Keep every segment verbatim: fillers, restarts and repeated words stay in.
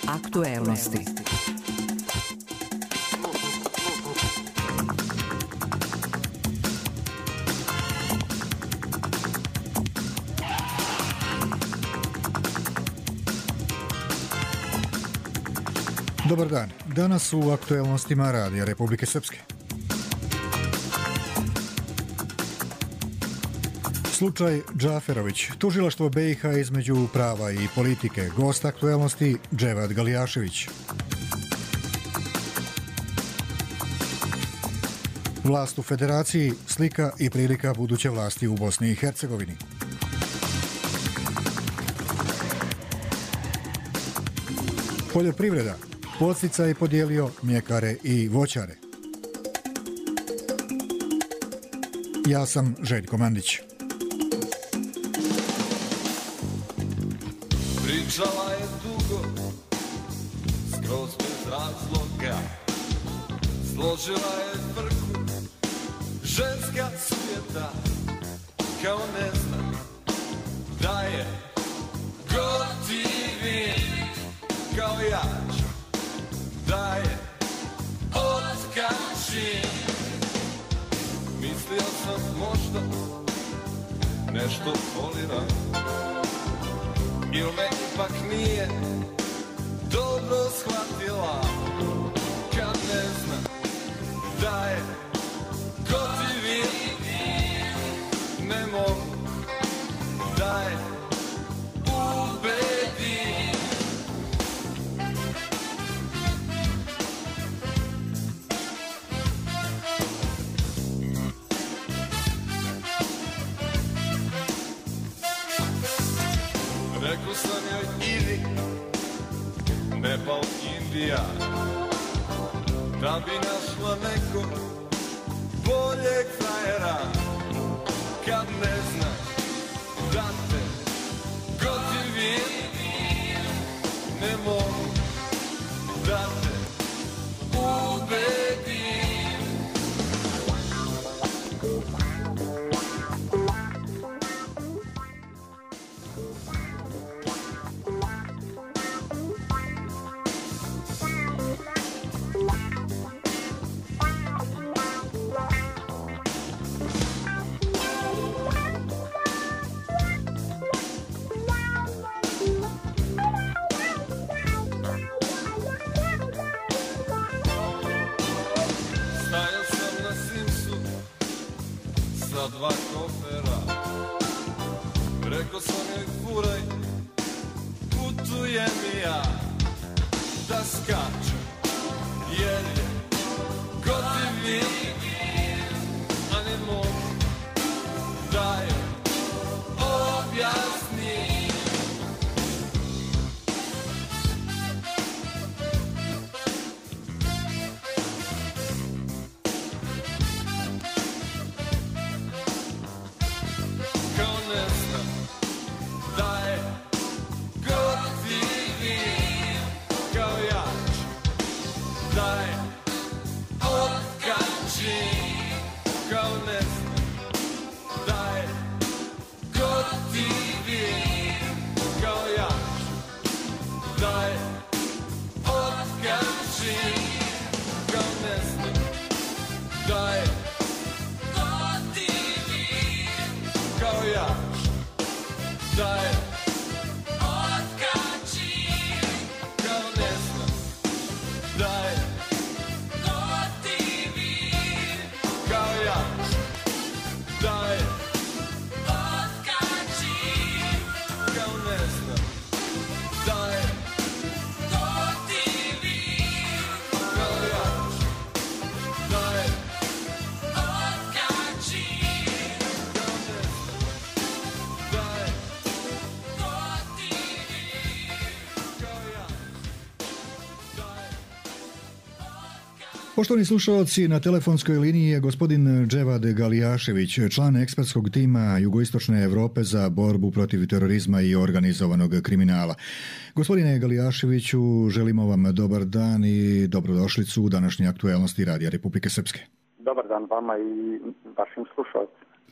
Aktuelnosti. Dobar dan. Danas u aktuelnostima Radija Republike Srpske. Slučaj Džaferović. Tužilaštvo B i H između prava i politike. Gost aktuelnosti Dževad Galijašević. Vlast u Federaciji, slika i prilika buduće vlasti u Bosni i Hercegovini. Poljoprivreda. Podsticaj podijelio mljekare i voćare. Ja sam Željko Mandić. Pričala je dugo, skroz bez razloga. Složila je vrhu, ženska svijeta. Kao ne zna da je gotivi. Kao ja ću da je otkačim. Mislio sam možda nešto foliram, ili me ipak nije dobro shvatila. Kad ne zna da je gotivim, ne mogu da je ubedim. Rekao sam joj idi, Nepal, Indija, da bi našla nekog boljeg frajera. Kad ne znaš da te gotivim, ne mogu da te ubedim. Dva kofera, rekao sam joj furaj, putujem i ja da skačem, jer je gotivim, a ne mogu da je objasnim. Poštovani slušalci, na telefonskoj liniji je gospodin Dževad Galijašević, član ekspertskog tima Jugoistočne Evrope za borbu protiv terorizma i organizovanog kriminala. Gospodine Galijaševiću, želimo vam dobar dan i dobrodošlicu u današnje aktuelnosti Radija Republike Srpske. Dobar dan vama i vašim slušalcima.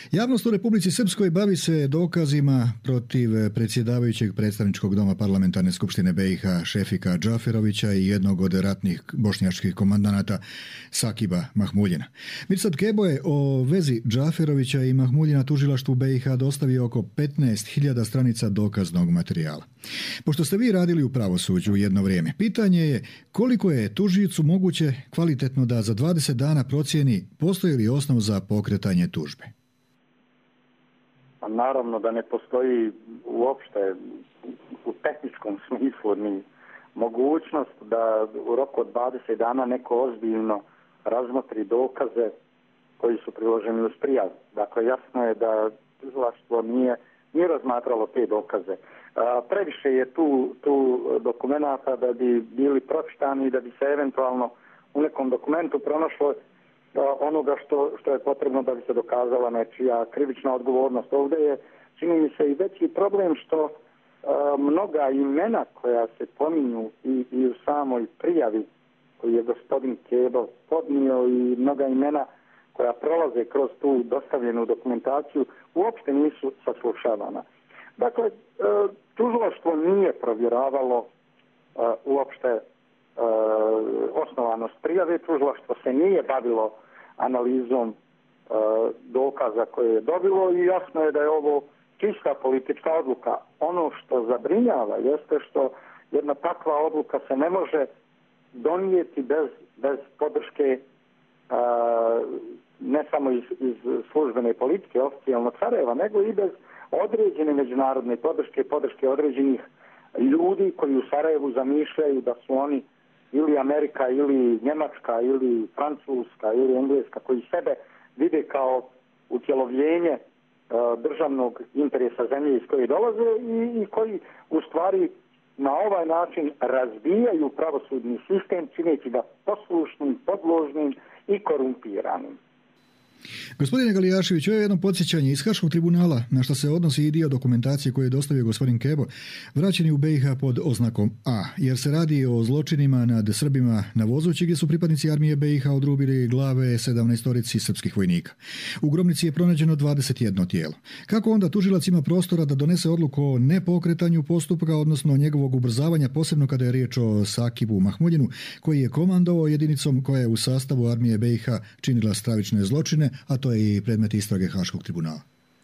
Javnost u Republici Srpskoj bavi se dokazima protiv predsjedavajućeg predstavničkog doma parlamentarne skupštine B i H Šefika Džaferovića i jednog od ratnih bošnjačkih komandanata Sakiba Mahmuljina. Mirsad Kebo je o vezi Džaferovića i Mahmuljina tužilaštvu B i H dostavio oko petnaest hiljada stranica dokaznog materijala. Pošto ste vi radili u pravosuđu jedno vrijeme, pitanje je koliko je tužiocu moguće kvalitetno da za dvadeset dana procijeni postoji li osnov za pokretanje tužbe? Naravno da ne postoji uopšte u tehničkom smislu ni mogućnost da u roku od dvadeset dana neko ozbiljno razmotri dokaze koji su priloženi uz prijavu. Dakle, jasno je da tužilaštvo nije, nije razmatralo te dokaze. A, previše je tu, tu dokumenata da bi bili pročitani i da bi se eventualno u nekom dokumentu pronašlo onoga što, što je potrebno da bi se dokazala nečija krivična odgovornost. Ovdje je, čini mi se, i veći problem što a, mnoga imena koja se pominju i, i u samoj prijavi koju je gospodin Kebo podnio i mnoga imena koja prolaze kroz tu dostavljenu dokumentaciju uopšte nisu saslušavana. Dakle, tužilaštvo nije provjeravalo uopšte osnovanost prijave, tužilaštvo se nije bavilo analizom dokaza koje je dobilo i jasno je da je ovo čista politička odluka. Ono što zabrinjava jeste što jedna takva odluka se ne može donijeti bez, bez podrške a, ne samo iz, iz službene politike oficijalnog Sarajeva, nego i bez određene međunarodne podrške, podrške određenih ljudi koji u Sarajevu zamišljaju da su oni ili Amerika, ili Njemačka, ili Francuska, ili Engleska, koji sebe vide kao utjelovljenje a, državnog interesa zemlje iz koje dolaze i, i koji u stvari na ovaj način razbijaju pravosudni sistem, čineći ga poslušnim, podložnim i korumpiranim. Gospodine Galijašević, ovo je jedno podsjećanje iz Haškog tribunala, na što se odnosi i dio dokumentacije koju je dostavio gospodin Kebo, vraćeni u B i H pod oznakom A, jer se radi o zločinima nad Srbima na Vozući, gdje su pripadnici armije B i H odrubili glave sedamnaestorici srpskih vojnika. U grobnici je pronađeno dvadeset jedno tijelo. Kako onda tužilac ima prostora da donese odluku o nepokretanju postupka, odnosno njegovog ubrzavanja, posebno kada je riječ o Sakibu Mahmuljinu, koji je komandovao jedinicom koja je u sastavu armije B i H činila stravične zločine, a to je i predmet istrage Haškog tribunala?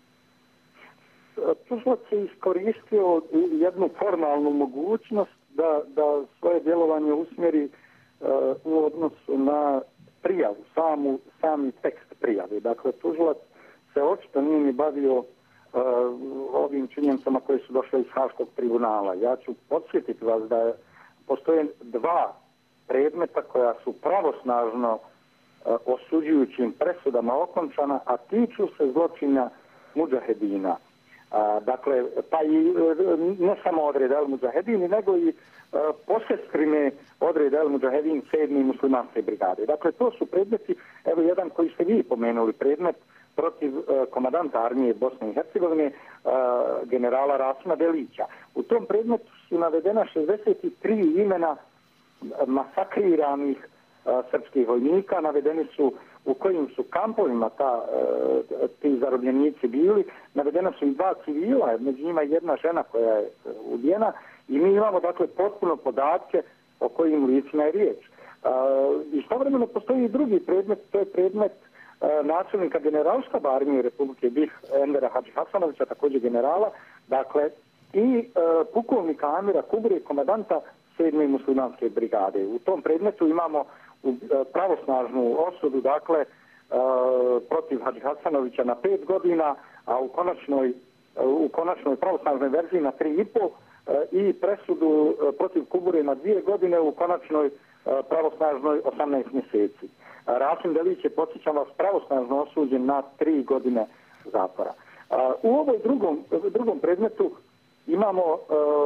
Tužilac je iskoristio jednu formalnu mogućnost da, da svoje djelovanje usmjeri uh, u odnosu na prijavu, samu, sami tekst prijave. Dakle, tužilac se očito nije ni bavio uh, ovim činjenicama koje su došle iz Haškog tribunala. Ja ću podsjetiti vas da postoje dva predmeta koja su pravosnažno osuđujućim presudama okončana, a tiču se zločina mudžahedina. A, dakle, pa i ne samo odreda El Mudžahedini, nego i a, posestrine odreda El Mudžahedin sedme muslimanske brigade. Dakle, to su predmeti, evo jedan koji ste vi pomenuli, predmet protiv a, komandanta armije Bosne i Hercegovine, a, generala Rasima Delića. U tom predmetu su navedena šezdeset tri imena masakriranih srpskih vojnika, navedeni su u kojim su kampovima ta, ti zarobljenici bili, navedena su i dva civila, među njima jedna žena koja je ubijena i mi imamo dakle potpuno podatke o kojim licima je riječ. Istovremeno postoji i drugi predmet, to je predmet načelnika generalštaba armije Republike B i H Envera Hadžihasanovića, također generala, dakle i pukovnika Amira Kubure, komandanta sedme muslimanske brigade. U tom predmetu imamo pravosnažnu osudu, dakle, protiv Hadžihasanovića na pet godina, a u konačnoj, u konačnoj pravosnažnoj verziji na tri i po i presudu protiv Kubure na dvije godine, u konačnoj pravosnažnoj osamnaest mjeseci. Rasim Delić je, podsjećam vas, pravosnažno osuđen na tri godine zatvora. U ovoj drugom, drugom predmetu imamo uh,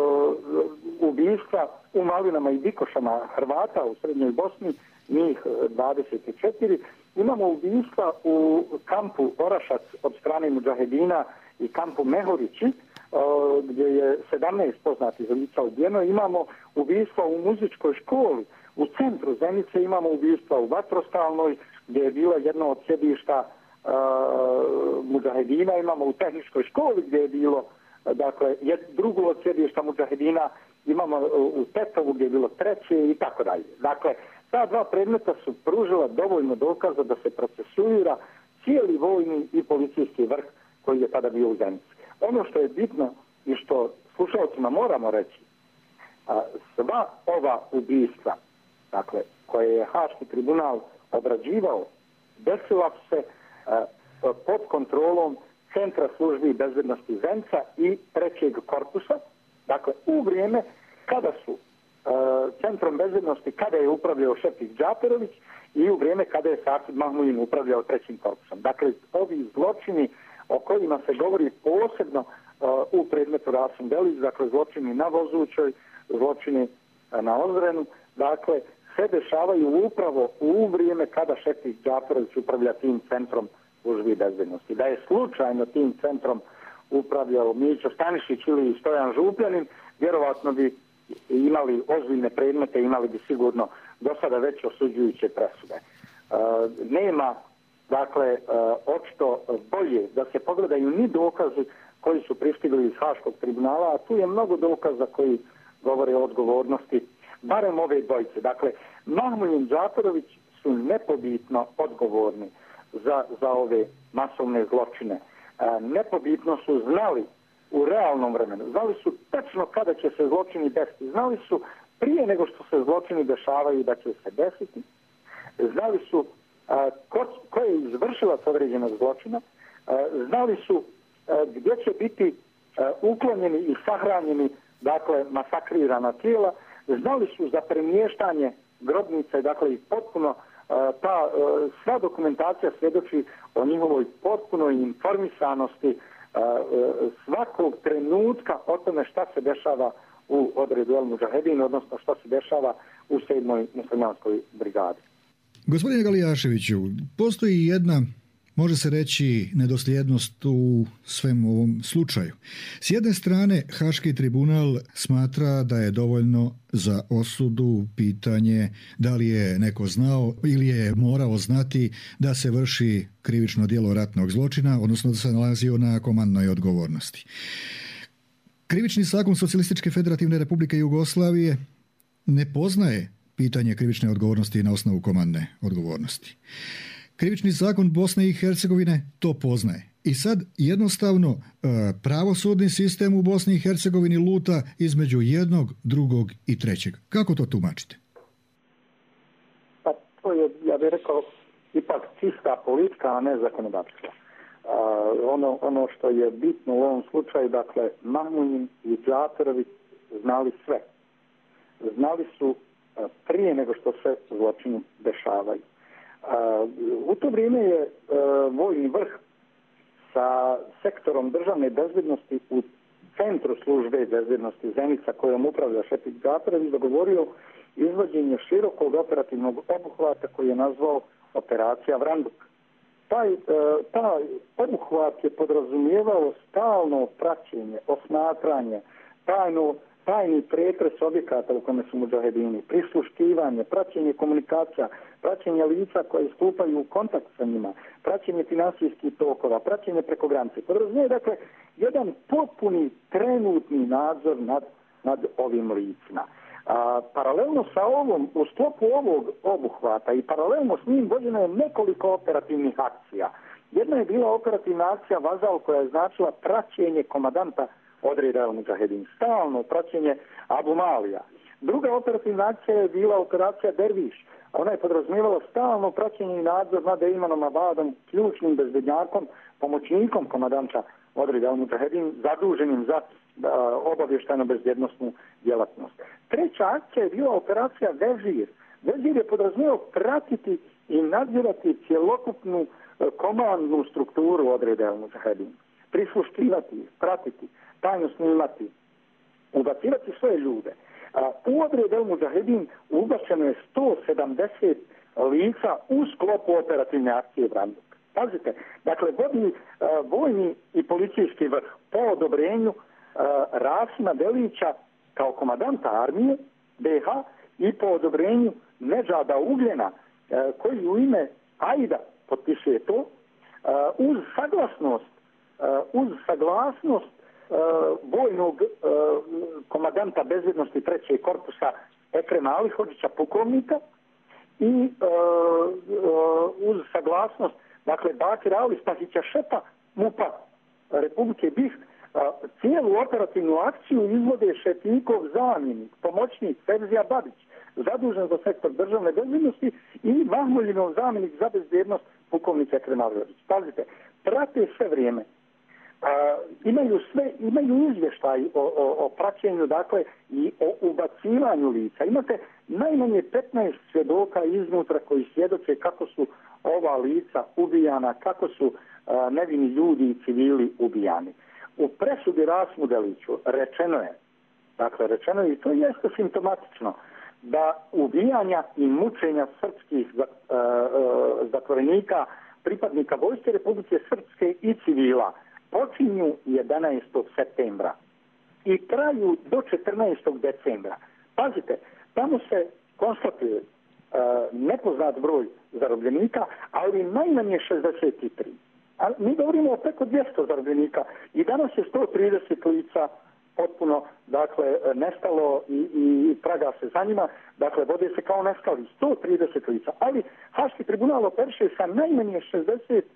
ubijstva u Malinama i Dikošama Hrvata u Srednjoj Bosni, njih dvadeset četiri. Imamo ubijstva u kampu Orašac od strane mudžahedina i kampu Mehorići, uh, gdje je sedamnaest poznatih lica ubijeno. Imamo ubijstva u muzičkoj školi u centru Zenice, imamo ubijstva u Vatrostalnoj, gdje je bilo jedno od sjedišta mudžahedina, imamo u tehničkoj školi gdje je bilo dakle drugo od sjedišta mudžahedina, imamo u Tetovu gdje je bilo treće i tako dalje. Dakle, ta dva predmeta su pružila dovoljno dokaza da se procesuira cijeli vojni i policijski vrh koji je tada bio u Zenici. Ono što je bitno i što slušalcima moramo reći, a, sva ova ubistva, dakle, koje je Haški tribunal obrađivao, desila se a, pod kontrolom Centra službi bezbednosti Zenica i trećeg korpusa, dakle, u vrijeme kada su a, Centrom bezbednosti, kada je upravljao Šefik Džaperović i u vrijeme kada je Safid Mahmudin upravljao trećim korpusom. Dakle, ovi zločini o kojima se govori posebno uh, u predmetu Rasim Delić, dakle zločini na Vozućoj, zločini uh, na Ozrenu, dakle se dešavaju upravo u vrijeme kada Šefik Džaperović upravlja tim Centrom službi bezbednosti. Da je slučajno tim centrom upravljao Mićo Stanišić ili Stojan Župljanin, vjerovatno bi imali ozbiljne predmete, imali bi sigurno do sada već osuđujuće presude. Uh, nema dakle, očito bolje da se pogledaju ni dokazi koji su pristigli iz Haškog tribunala, a tu je mnogo dokaza koji govore o odgovornosti, barem ove dvojice. Dakle, Mahmudin Džaperović su nepobitno odgovorni za, za ove masovne zločine. Nepobitno su znali u realnom vremenu, znali su tačno kada će se zločini desiti, znali su prije nego što se zločini dešavaju da će se desiti, znali su A, ko, ko je izvršilac određenog zločina, a, znali su a, gdje će biti a, uklonjeni i sahranjeni, dakle, masakrirana tijela, znali su za premještanje grobnice, dakle, i potpuno a, ta a, sva dokumentacija svjedoči o njihovoj potpunoj informisanosti a, a, svakog trenutka o tome šta se dešava u odredu El Mudžahedin, odnosno šta se dešava u sedmoj muslimanskoj brigadi. Gospodine Galijaševiću, postoji jedna, može se reći, nedosljednost u svem ovom slučaju. S jedne strane, Haški tribunal smatra da je dovoljno za osudu pitanje da li je neko znao ili je morao znati da se vrši krivično djelo ratnog zločina, odnosno da se nalazio na komandnoj odgovornosti. Krivični zakon Socijalističke federativne republike Jugoslavije ne poznaje pitanje krivične odgovornosti na osnovu komandne odgovornosti. Krivični zakon Bosne i Hercegovine to poznaje. I sad jednostavno pravosudni sistem u Bosni i Hercegovini luta između jednog, drugog i trećeg. Kako to tumačite? Pa to je, ja bih rekao, ipak čista politika, a ne zakonodavstva. Uh, ono, ono što je bitno u ovom slučaju, dakle, Mahmudin i Džaperović znali sve. Znali su prije nego što se zločini dešavaju. U to vrijeme je vojni vrh sa sektorom državne bezbednosti u Centru službe bezbednosti Zenica, kojom upravlja Šefik Džaperović, dogovorio izvođenje širokog operativnog obuhvata koji je nazvao Operacija Vranduk. Taj, taj obuhvat je podrazumijevao stalno praćenje, osmatranje, tajno tajni pretres objekata u kome su mudžahedini, prisluškivanje, praćenje komunikacija, praćenje lica koje stupaju u kontakt sa njima, praćenje finansijskih tokova, praćenje preko granice. Podrazumije, dakle, jedan potpuni trenutni nadzor nad, nad ovim licima. A, paralelno sa ovom, u sklopu ovog obuhvata i paralelno s njim vođeno je nekoliko operativnih akcija. Jedna je bila operativna akcija Vazal koja je značila praćenje komadanta odreda El Mudžahedin, stalno praćenje Abu Malija. Druga operativna akcija je bila operacija Derviš, a ona je podrazumijevala stalno praćenje i nadzor nad Ejmanom Abadom, ključnim bezbednjakom, pomoćnikom komadanta odreda El Mudžahedin, zaduženim za uh, obavještajno bezbjednosnu djelatnost. Treća akcija je bila operacija Vezir. Vezir je podrazumijevao pratiti i nadzirati cjelokupnu uh, komandnu strukturu odreda El Mudžahedin, prisluškivati, pratiti, tajno snimati, ubacivati svoje ljude. U odred El Mudžahedin ubačeno je sto sedamdeset lica u sklopu operativne akcije Vranduk. Pazite, dakle, vodi vojni i policijski vrh po odobrenju Rasima Delića kao komadanta armije B H i po odobrenju Nedžada Ugljena koji u ime Aida potpisuje to, uz saglasnost, uz saglasnost vojnog komandanta bezbjednosti trećeg korpusa Ekrema Alihodžića, pukovnika, i uz saglasnost, dakle, Bakira Alispahića, šefa MUP-a Republike BiH, cijelu operativnu akciju izvode Šefikov zamjenik, pomoćnik Ferzija Babić, zadužen za sektor državne bezbjednosti, i Mahmuljinov zamjenik za bezbjednost, pukovnik Ekrem Alihodžić. Pazite, prate sve vrijeme. A, imaju sve, imaju izvještaj o, o, o praćenju, dakle, i o ubacivanju lica. Imate najmanje petnaest svjedoka iznutra koji svjedoče kako su ova lica ubijana, kako su a, nevini ljudi i civili ubijani. U presudi Rasmu Deliću rečeno je, dakle, rečeno je, i to jeste simptomatično, da ubijanja i mučenja srpskih uh, uh, zatvorenika, pripadnika Vojske Republike Srpske i civila počinju jedanaestog septembra i traju do četrnaestog decembra. Pazite, tamo se konstatuje uh, nepoznat broj zarobljenika, ali najmanje šezdeset tri. A mi govorimo o preko dvjesto zarobljenika i danas je sto trideset lica potpuno, dakle, nestalo i, i traga se za njima, dakle, vode se kao nestali, sto trideset lica, ali Haški tribunal operiše sa najmanje šezdeset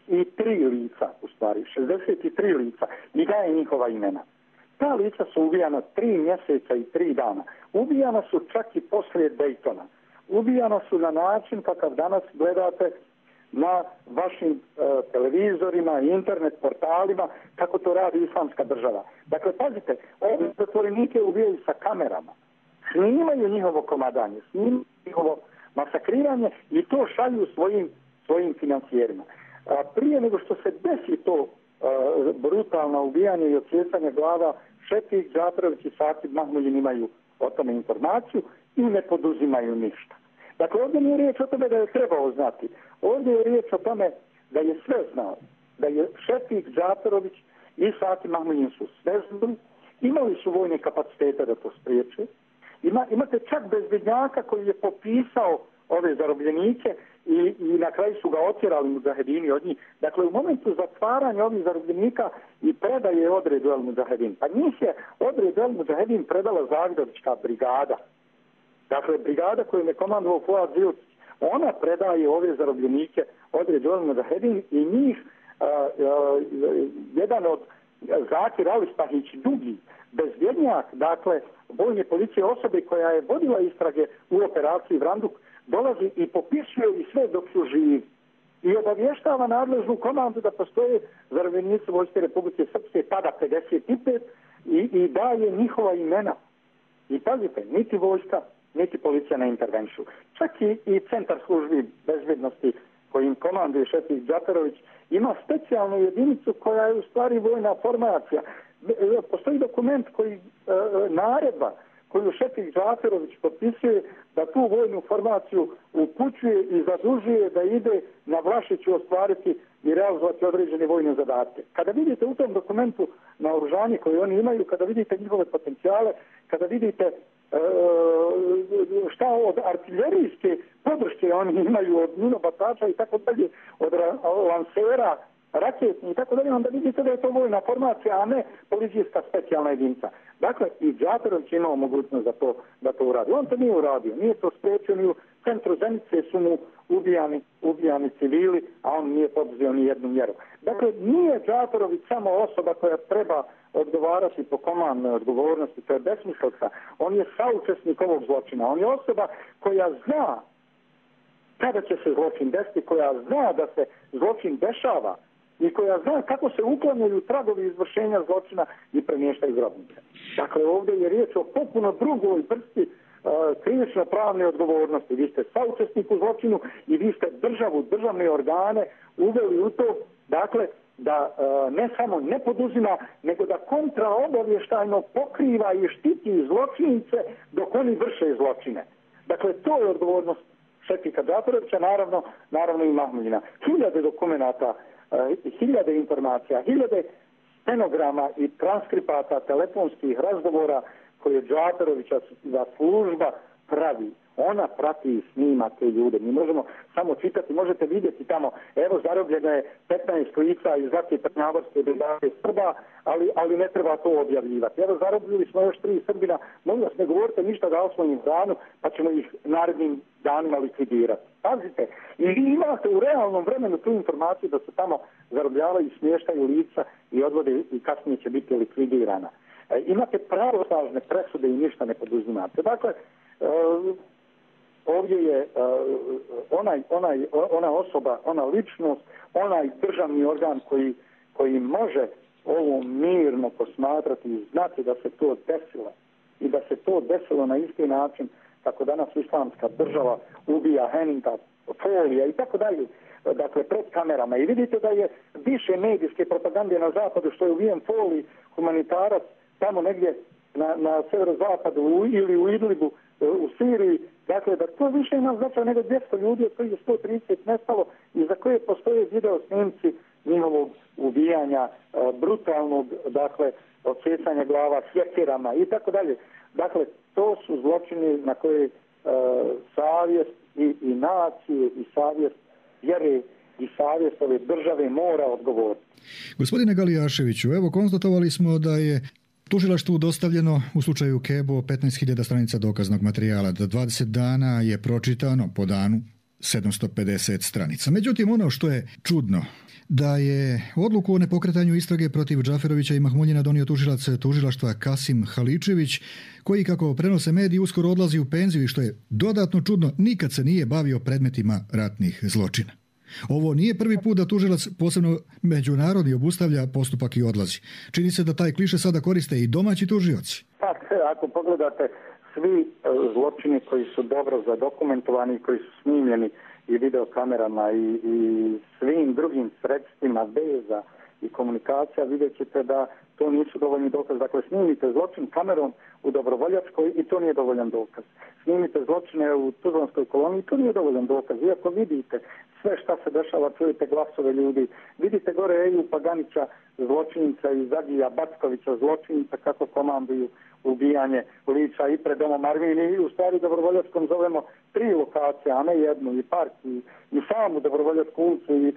tri lica, u stvari, šezdeset tri lica, i daje njihova imena. Ta lica su ubijana tri mjeseca i tri dana. Ubijana su čak i poslije Dejtona. Ubijana su na način kakav danas gledate na vašim e, televizorima i internet portalima, kako to radi Islamska država. Dakle, pazite, ove zatvorenike ubijaju sa kamerama, snimaju njihovo komadanje, snimaju njihovo masakriranje i to šalju svojim, svojim financijerima. A prije nego što se desi to a, brutalno ubijanje i odsjecanje glava, Šefik Džaferović i Satib Mahmuljin imaju o tome informaciju i ne poduzimaju ništa. Dakle, ovdje nije riječ o tome da je trebao znati. Ovdje je riječ o tome da je sve znao. Da je Šefik Džaferović i Satib Mahmuljin su sve znali, imali su vojne kapacitete da to spriječe. Ima, imate čak bezbednjaka koji je popisao ove zarobljenike i, i na kraju su ga otjerali mudžahedini od njih. Dakle, u momentu zatvaranja ovih zarobljenika i predaje odredu El Mudžahedin. Pa njih je odred El Mudžahedin predala Zagrebačka brigada. Dakle, brigada koju je komandovao Fuad Zilčić, ona predaje ove zarobljenike odredu El Mudžahedin i njih a, a, jedan od Zakir Alispahić Dugi, bezbjednjak, dakle, vojne policije osobe koja je vodila istrage u operaciji Vranduk, dolazi i popisuje i sve dok su živi. I obavještava nadležnu komandu da postoje zarobljenici Vojske Republike Srpske, tada pedeset pet, i, i daje njihova imena. I pazite, niti vojska, niti policija ne intervenšu. Čak i, i centar službi bezbjednosti kojim komanduje Šefik Džaferović ima specijalnu jedinicu koja je u stvari vojna formacija. Postoji dokument koji, e, naredba koju Šefik Džaferović potpisuje da tu vojnu formaciju upućuje i zadužuje da ide na Vlašiću ostvariti i realizovati određene vojne zadatke. Kada vidite u tom dokumentu naoružanje koje oni imaju, kada vidite njihove potencijale, kada vidite e, šta od artiljerijske podrške oni imaju, od minobatača i tako dalje, od lansera, raketni i tako dalje, onda vidite da je to vojna formacija, a ne policijska specijalna jedinica. Dakle, i Džaferović imao mogućnost da to, da to uradi. On to nije uradio, nije to spriječio, ni u centru Zenice su mu ubijani, ubijani civili, a on nije poduzeo ni jednu mjeru. Dakle, nije Džaferović samo osoba koja treba odgovarati po komandnoj odgovornosti, to je besmislica. On je saučesnik ovog zločina, on je osoba koja zna kada će se zločin desiti, koja zna da se zločin dešava i koja zna kako se uklanjaju tragovi izvršenja zločina i premještaju grobnice. Dakle, ovdje je riječ o potpuno drugoj vrsti uh, krivično-pravne odgovornosti. Vi ste saučesnik u zločinu i vi ste državu, državne organe uveli u to, dakle, da uh, ne samo ne poduzima, nego da kontraobavještajno pokriva i štiti zločince dok oni vrše zločine. Dakle, to je odgovornost Šefika Džaferovića, naravno, naravno i Mahmuljina. Hiljade dokumenata, hiljade informacija, hiljade stenograma i transkripata telefonskih razgovora koje Džaferovića služba pravi. Ona prati i snima te ljude. Mi možemo samo čitati, možete vidjeti tamo, evo zarobljeno je petnaest lica iz Zlatke Trnjavorske brigade Srba, ali, ali ne treba to objavljivati. Evo zarobljili smo još tri Srbina, molim vas ne govorite ništa da osvojim danu, pa ćemo ih narednim danima likvidirati. Pazite, i vi imate u realnom vremenu tu informaciju da se tamo zarobljavaju i smještaju lica i odvode i kasnije će biti likvidirana. E, imate pravosnažne presude i ništa ne poduzimate. Dakle, e, ovdje je uh, onaj, onaj, ona osoba, ona ličnost, onaj državni organ koji, koji može ovo mirno posmatrati i znati da se to desilo i da se to desilo na isti način kako danas islamska država ubija Henninga, Folija i tako dalje, dakle pred kamerama. I vidite da je više medijske propagande na zapadu što je ubijen Folij, humanitarac, tamo negdje na, na severozapadu ili u Idlibu, u Siriji, dakle da to više ima značaj nego dvjesto ljudi od kojih je sto trideset nestalo i za koje postoje video snimci njihovog ubijanja, brutalnog, dakle, odsjecanja glava sjekirama i tako dalje. Dakle, to su zločini na koje e, savjest i, i nacije i savjest vjere i savjest ove države mora odgovoriti. Gospodine Galijaševiću, evo konstatovali smo da je tužilaštvu dostavljeno u slučaju Kebo petnaest hiljada stranica dokaznog materijala, da dvadeset dana je pročitano po danu sedamsto pedeset stranica. Međutim, ono što je čudno, da je odluku o nepokretanju istrage protiv Džaferovića i Mahmuljina donio tužilac tužilaštva Kasim Haličević, koji, kako prenose mediji, uskoro odlazi u penziju i što je dodatno čudno, nikad se nije bavio predmetima ratnih zločina. Ovo nije prvi put da tužilac, posebno međunarodni, obustavlja postupak i odlazi. Čini se da taj kliše sada koriste i domaći tužioci. Pa, ako pogledate, svi zločini koji su dobro zadokumentovani, koji su snimljeni i videokamerama i, i svim drugim sredstvima veza i komunikacija, vidjet ćete da to nisu dovoljni dokaz. Dakle, snimite zločin kamerom u Dobrovoljačkoj i to nije dovoljan dokaz. Snimite zločine u Tuzlanskoj koloniji i to nije dovoljan dokaz. Iako vidite sve šta se dešava, čujete glasove ljudi, vidite gore Eju Paganića, zločinica, i Zagija Backovića, zločinica, kako komanduju ubijanje lica i pred domom Armini. I u stvari Dobrovoljačkom zovemo tri lokacije, a ne jednu, i park, i, i samu Dobrovoljačku ulicu, i e,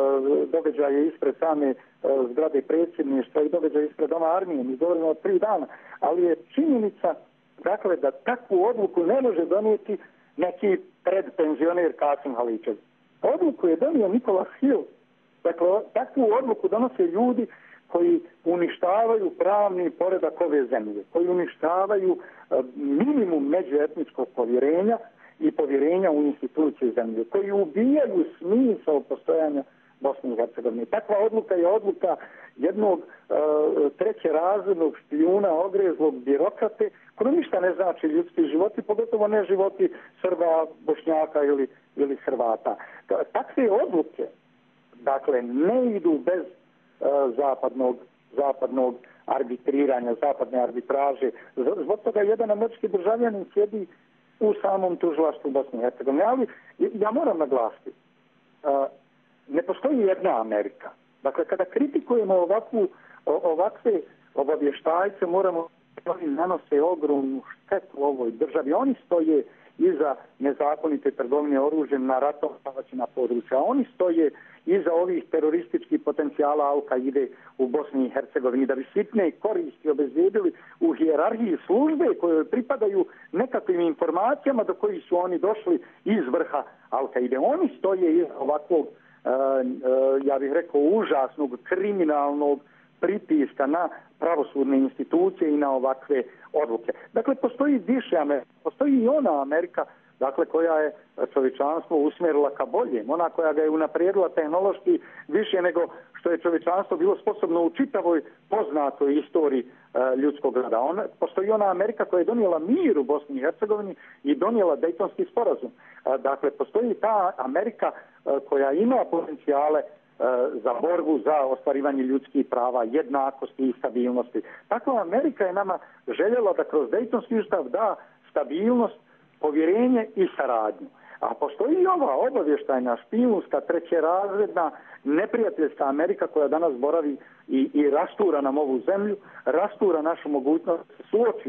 događaje ispred same e, zgrade predsjedništva i događaje ispred doma Armije. Mi govorimo od tri dana, ali je činjenica, dakle, da takvu odluku ne može donijeti neki predpenzioner Kasim Haličević. Odluku je donio Nikola Hill. Dakle, takvu odluku donose ljudi koji uništavaju pravni poredak ove zemlje, koji uništavaju minimum međuetničkog povjerenja i povjerenja u institucije zemlje, koji ubijaju smisao postojanja Bosne i Hercegovine. Takva odluka je odluka jednog uh, trećerazrednog špijuna, ogrezlog birokrate, koji ništa ne znači ljudski životi, pogotovo ne životi Srba, Bošnjaka ili, ili Hrvata. Takve odluke, dakle, ne idu bez uh, zapadnog, zapadnog arbitriranja, zapadne arbitraže. Zbog toga jedan američki državljanin sjedi u samom tužilaštvu Bosne i Hercegovine. Ali ja moram naglasiti, uh, ne postoji jedna Amerika. Dakle, kada kritikujemo ovakvu, ovakve obavještajce, moramo da oni nanose ogromnu štetu ovoj državi. Oni stoje iza nezakonite trgovine oružjem na ratovaćena područja. Oni stoje iza ovih terorističkih potencijala Al-Kaide u Bosni i Hercegovini, da bi sitne koristi obezbjedili u hijerarhiji službe koje pripadaju nekakvim informacijama do kojih su oni došli iz vrha Al-Kaide. Oni stoje iza ovakvog, Uh, uh, ja bih rekao, užasnog kriminalnog pritiska na pravosudne institucije i na ovakve odluke. Dakle, postoji više Amerika, postoji i ona Amerika, dakle, koja je čovječanstvo usmjerila ka boljem, ona koja ga je unaprijedila tehnološki više nego što je čovječanstvo bilo sposobno u čitavoj poznatoj istoriji uh, ljudskog rada. Ona, postoji ona Amerika koja je donijela mir u Bosni i Hercegovini i donijela Dejtonski sporazum. Uh, dakle, postoji ta Amerika uh, koja ima potencijale uh, za borbu, za ostvarivanje ljudskih prava, jednakosti i stabilnosti. Takva Amerika je nama željela da kroz Dejtonski ustav da stabilnost, povjerenje i saradnju. A postoji i ova obavještajna, špijunska, trećerazredna, neprijateljska Amerika koja danas boravi i, i rastura nam ovu zemlju, rastura našu mogućnost da se suočimo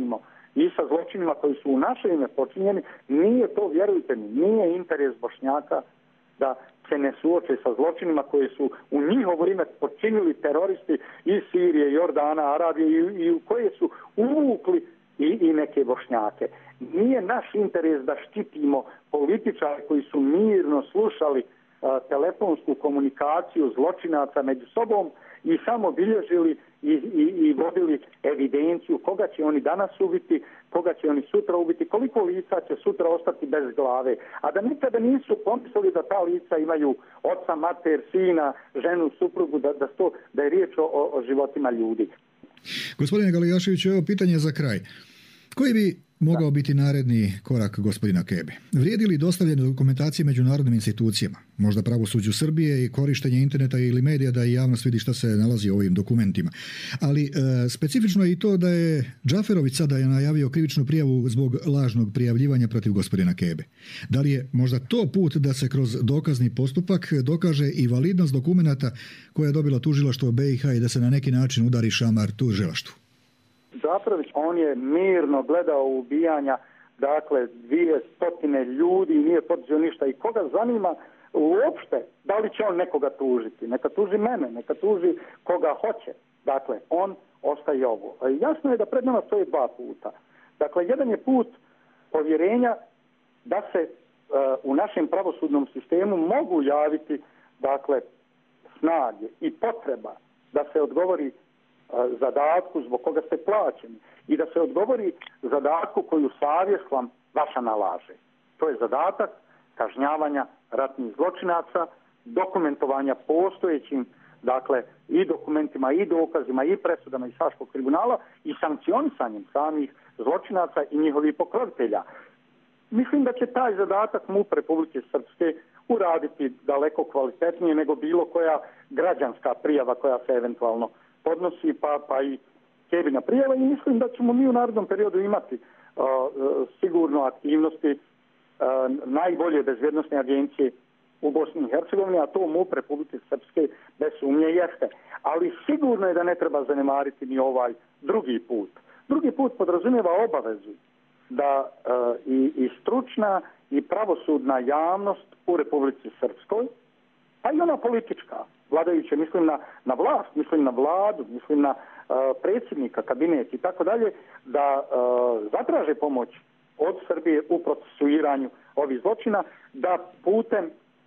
i sa zločinima koji su u naše ime počinjeni, nije to, vjerujte mi, nije interes Bošnjaka da se ne suoče sa zločinima koje su u njihovo ime počinili teroristi iz Sirije, Jordana, Arabije i, i u koje su uvukli i, i neke Bošnjake. Nije naš interes da štitimo političare koji su mirno slušali a, telefonsku komunikaciju zločinaca među sobom i samo bilježili i, i, i vodili evidenciju koga će oni danas ubiti, koga će oni sutra ubiti, koliko lica će sutra ostati bez glave. A da nikada nisu pomislili da ta lica imaju oca, mater, sina, ženu, suprugu, da, da, sto, da je riječ o, o životima ljudi. Gospodine Galijaševiću, evo pitanje za kraj. Koji bi mogao biti naredni korak gospodina Kebe? Vrijedi li dostavljanje dokumentacije međunarodnim institucijama, možda pravosuđu Srbije i korištenje interneta ili medija da i javnost vidi šta se nalazi u ovim dokumentima? Ali e, specifično je i to da je Džaferović sada je najavio krivičnu prijavu zbog lažnog prijavljivanja protiv gospodina Kebe. Da li je možda to put da se kroz dokazni postupak dokaže i validnost dokumenata koje je dobilo tužilaštvo B i H i da se na neki način udari šamar tužilaštvu? Džaferović, on je mirno gledao ubijanja, dakle, dvije stotine ljudi, nije poduzeo ništa. I koga zanima uopšte da li će on nekoga tužiti? Neka tuži mene, neka tuži koga hoće. Dakle, on ostaje ovo. Jasno je da pred nama stoje dva puta. Dakle, jedan je put povjerenja da se uh, u našem pravosudnom sistemu mogu javiti, dakle, snage i potreba da se odgovori zadatku zbog koga ste plaćeni i da se odgovori zadatku koju savjest vam vaša nalaže. To je zadatak kažnjavanja ratnih zločinaca, dokumentovanja postojećim, dakle, i dokumentima, i dokazima, i presudama iz Haškog tribunala i sankcionisanjem samih zločinaca i njihovih pokrovitelja. Mislim da će taj zadatak M U P Republike Srpske uraditi daleko kvalitetnije nego bilo koja građanska prijava koja se eventualno podnosi, pa, pa i Kebina prijava, i mislim da ćemo mi u narednom periodu imati uh, sigurno aktivnosti uh, najbolje bezbjednosne agencije u Bosni i Hercegovini, a to M U P Republike Srpske bez sumnje jeste. Ali sigurno je da ne treba zanemariti ni ovaj drugi put. Drugi put podrazumijeva obavezu da uh, i, i stručna i pravosudna javnost u Republici Srpskoj, a i ona politička, vladajuće, mislim na, na vlast, mislim na vladu, mislim na uh, predsjednika, kabinet i tako dalje, da uh, zatraže pomoć od Srbije u procesuiranju ovih zločina, da putem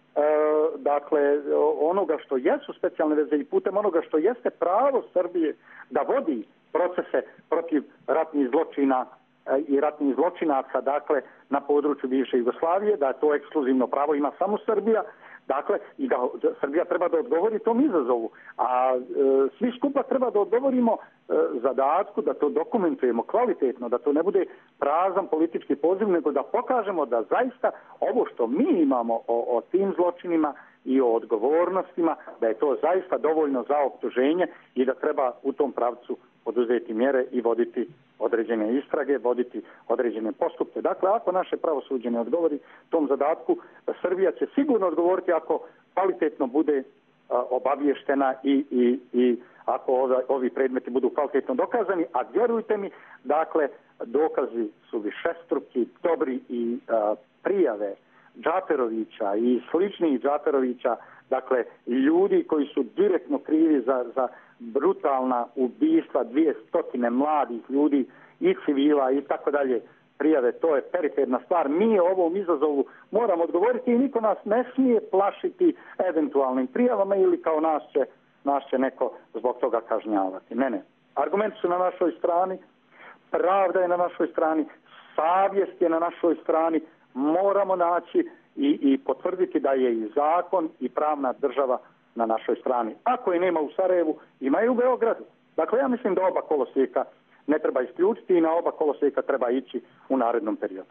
uh, dakle, onoga što jesu specijalne veze i putem onoga što jeste pravo Srbije da vodi procese protiv ratnih zločina uh, i ratnih zločinaca, dakle, na području bivše Jugoslavije, da to ekskluzivno pravo ima samo Srbija. Dakle, i da Srbija treba da odgovori tom izazovu, a e, svi skupa treba da odgovorimo e, zadatku da to dokumentujemo kvalitetno, da to ne bude prazan politički poziv, nego da pokažemo da zaista ovo što mi imamo o, o tim zločinima i o odgovornostima, da je to zaista dovoljno za optuženje i da treba u tom pravcu poduzeti mjere i voditi određene istrage, voditi određene postupke. Dakle, ako naše pravosuđe ne odgovori tom zadatku, Srbija će sigurno odgovoriti ako kvalitetno bude a, obavještena i, i, i ako ova, ovi predmeti budu kvalitetno dokazani, a vjerujte mi, dakle, dokazi su višestruki, dobri i a, prijave Džaferovića i sličnih Džaferovića, dakle, ljudi koji su direktno krivi za, za brutalna ubistva dvije stotine mladih ljudi i civila i tako dalje, prijave, to je periferna stvar. Mi ovom izazovu moramo odgovoriti i niko nas ne smije plašiti eventualnim prijavama ili kao nas će, nas će neko zbog toga kažnjavati. Ne, ne. Argumenti su na našoj strani, pravda je na našoj strani, savjest je na našoj strani, moramo naći i, i potvrditi da je i zakon i pravna država na našoj strani. Ako je nema u Sarajevu, ima i u Beogradu. Dakle, ja mislim da oba kolosijeka ne treba isključiti i na oba kolosijeka treba ići u narednom periodu.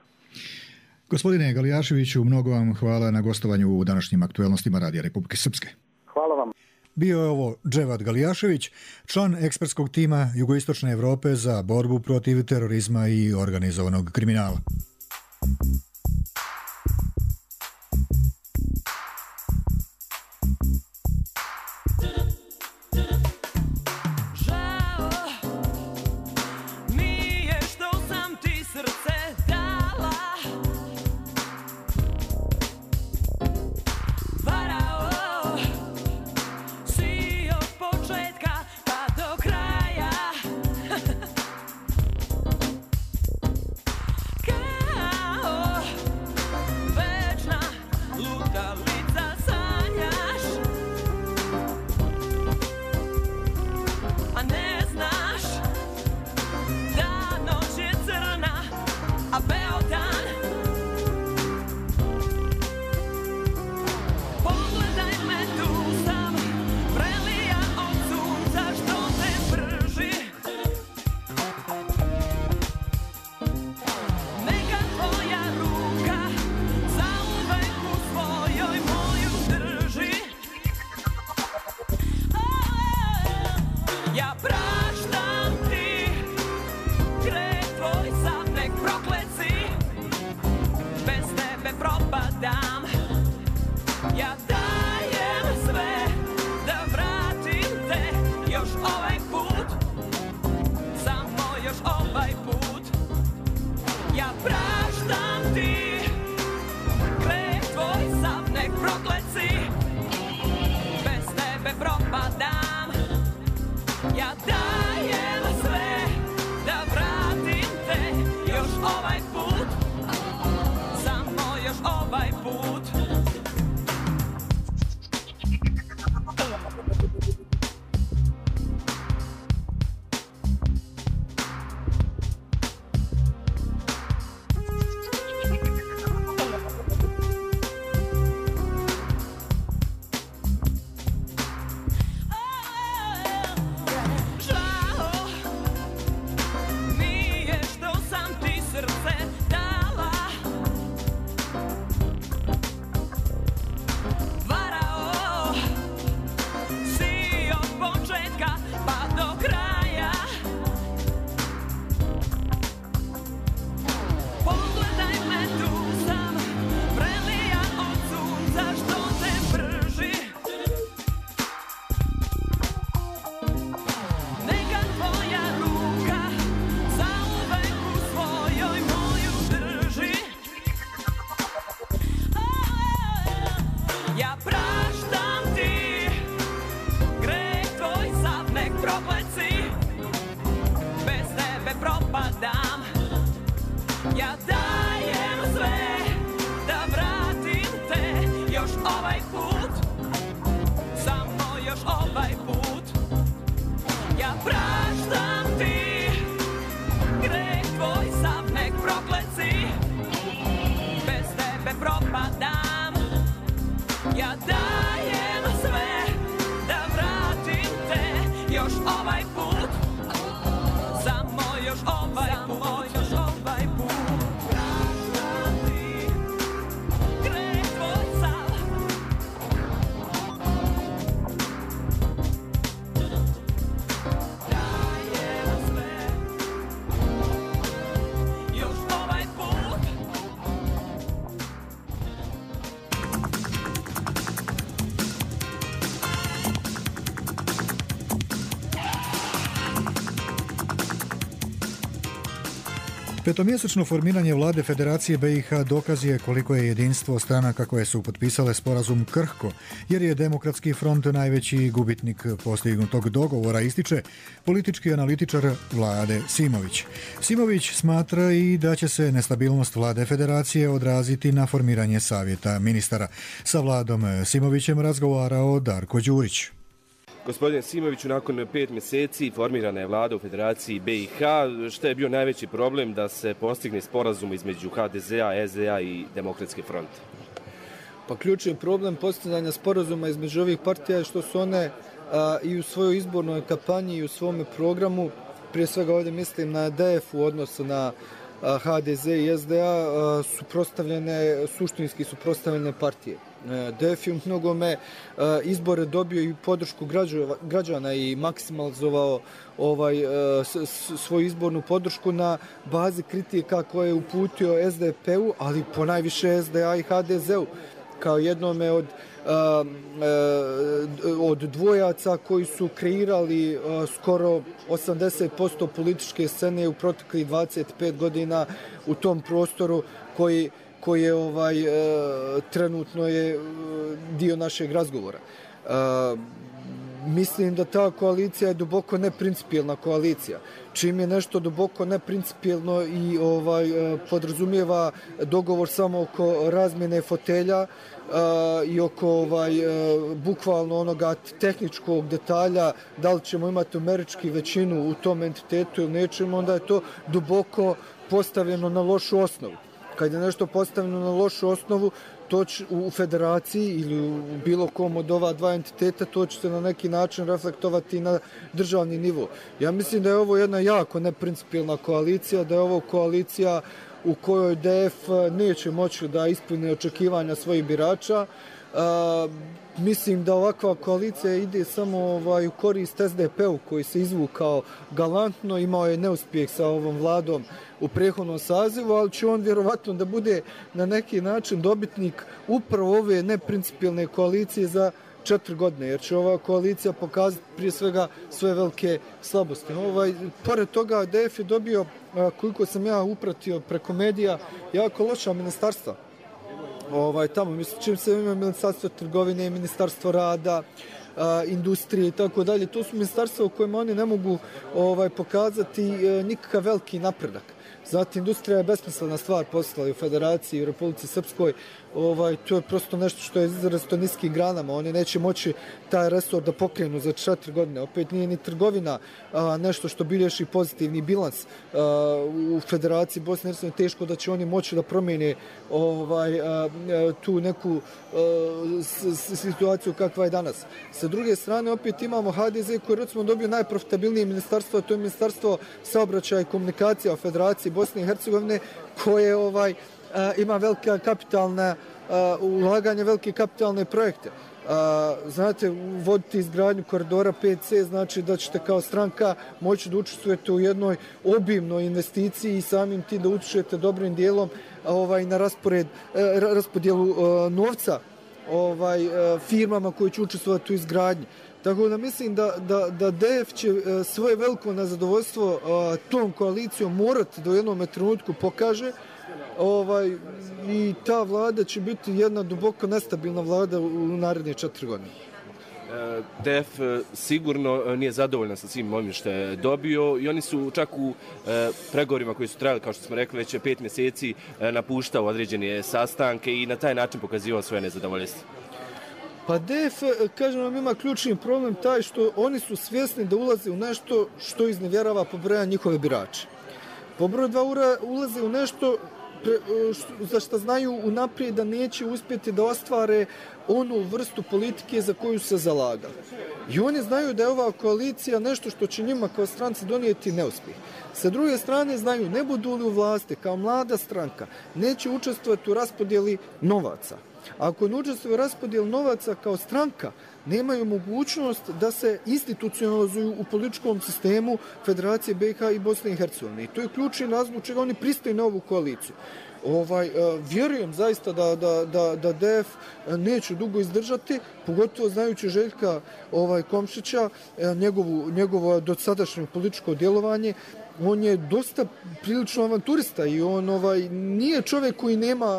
Gospodine Galijaševiću, mnogo vam hvala na gostovanju u današnjim aktuelnostima Radija Republike Srpske. Hvala vam. Bio je ovo Dževad Galijašević, član ekspertskog tima Jugoistočne Evrope za borbu protiv terorizma i organizovanog kriminala. Žao mi je što sam ti ovaj put. Ja praštam ti, greh tvoj sav nek prokleci, bez tebe propadam. Ja dajem sve da vratim te još ovaj put, samo još ovaj put. Petomjesečno formiranje vlade Federacije B i H dokaz je koliko je jedinstvo stranaka koje su potpisale sporazum krhko, jer je Demokratski front najveći gubitnik postignutog dogovora, ističe politički analitičar Vlade Simović. Simović smatra i da će se nestabilnost vlade Federacije odraziti na formiranje savjeta ministara. Sa Vladom Simovićem razgovarao Darko Đurić. Gospodine Simoviću, nakon pet mjeseci formirana je vlada u Federaciji B i H. Šta je bio najveći problem da se postigne sporazum između H D Z-a, S D A i Demokratske fronte? Pa ključni problem postizanja sporazuma između ovih partija je što su one a, i u svojoj izbornoj kampanji i u svome programu, prije svega ovdje mislim na D F u odnosu na a, H D Z i S D A, a, suprotstavljene, suštinski suprotstavljene partije. D F je u mnogome izbore dobio i podršku građana i maksimalizovao ovaj, svoju izbornu podršku na bazi kritika koje je uputio S D P-u, ali ponajviše S D A i H D Z-u kao jednome od, od dvojaca koji su kreirali skoro osamdeset posto političke scene u proteklih dvadeset pet godina u tom prostoru koji koji je ovaj, e, trenutno je dio našeg razgovora. E, mislim da ta koalicija je duboko neprincipijelna koalicija. Čim je nešto duboko neprincipijelno i ovaj, podrazumijeva dogovor samo oko razmjene fotelja e, i oko ovaj, e, bukvalno onoga tehničkog detalja, da li ćemo imati američki većinu u tom entitetu ili nećemo, onda je to duboko postavljeno na lošu osnovu. Kad je nešto postavljeno na lošu osnovu, to će u federaciji ili u bilo kom od ova dva entiteta, to će se na neki način reflektovati na državni nivo. Ja mislim da je ovo jedna jako neprincipijelna koalicija, da je ovo koalicija u kojoj D F neće moći da ispuni očekivanja svojih birača. A, mislim da ovakva koalicija ide samo ovaj, u korist S D P-u koji se izvukao galantno, imao je neuspjeh sa ovom vladom u prethodnom sazivu, ali će on vjerovatno da bude na neki način dobitnik upravo ove neprincipijelne koalicije za četiri godine, jer će ova koalicija pokazati prije svega svoje velike slabosti. Ovaj, pored toga, D F je dobio, koliko sam ja upratio preko medija, jako loša ministarstva. Ovaj, tamo, mislim, čim se ima ministarstvo trgovine, ministarstvo rada, a, industrije i tako dalje, to su ministarstva u kojima oni ne mogu ovaj, pokazati e, nikakav veliki napredak. Zatim, industrija je besmislena stvar postala i u Federaciji i u Republici Srpskoj. Ovaj, to je prosto nešto što je izrazito niskim granama. Oni neće moći taj resor da pokrenu za četiri godine. Opet nije ni trgovina a, nešto što bilježi pozitivni bilans a, u Federaciji Bosne i Hercegovine. Teško da će oni moći da promijene ovaj, a, a, tu neku a, s, s, situaciju kakva je danas. Sa druge strane, opet imamo H D Z koji recimo dobio najprofitabilnije ministarstvo, a to je ministarstvo saobraćaja i komunikacija u Federaciji Bosne i Hercegovine, koje ovaj, a, ima velika kapitalna a, ulaganje, velike kapitalne projekte. A, znate, voditi izgradnju koridora pet C znači da ćete kao stranka moći da učestvujete u jednoj obimnoj investiciji i samim ti da učešćujete dobrim dijelom ovaj, na raspored, a, raspodjelu a, novca ovaj, a, firmama koji će učestvovati u izgradnji. Tako da mislim da, da, da D F će a, svoje veliko nezadovoljstvo a, tom koalicijom morati do jednom trenutku pokaže. Ovaj, i ta vlada će biti jedna duboko nestabilna vlada u naredne četiri godine. D F sigurno nije zadovoljna sa svim ovim što je dobio i oni su čak u e, pregovorima koji su trajali, kao što smo rekli, već pet mjeseci e, napuštao određene sastanke i na taj način pokazivao svoje nezadovoljstvo. Pa D F, kažem vam, ima ključni problem taj što oni su svjesni da ulaze u nešto što iznevjerava po broja njihove birače. Po broju dva ulaze u nešto Pre, za što znaju unaprijed da neće uspjeti da ostvare onu vrstu politike za koju se zalagali. I oni znaju da je ova koalicija nešto što će njima kao stranci donijeti neuspjeh. Sa druge strane znaju, ne budu li u vlasti kao mlada stranka, neće učestvovati u raspodjeli novaca. Ako ne učestvuju u raspodjeli novaca kao stranka, nemaju mogućnost da se institucionalizuju u političkom sistemu Federacije B i H i Bosne i Hercegovine. I to je ključni razlog čega oni pristaju na ovu koaliciju. Ovaj, vjerujem zaista da, da, da, da D F neće dugo izdržati, pogotovo znajući Željka ovaj, Komšića, njegovu, njegovo dosadašnje političko djelovanje. On je dosta prilično avanturista i on ovaj, nije čovjek koji nema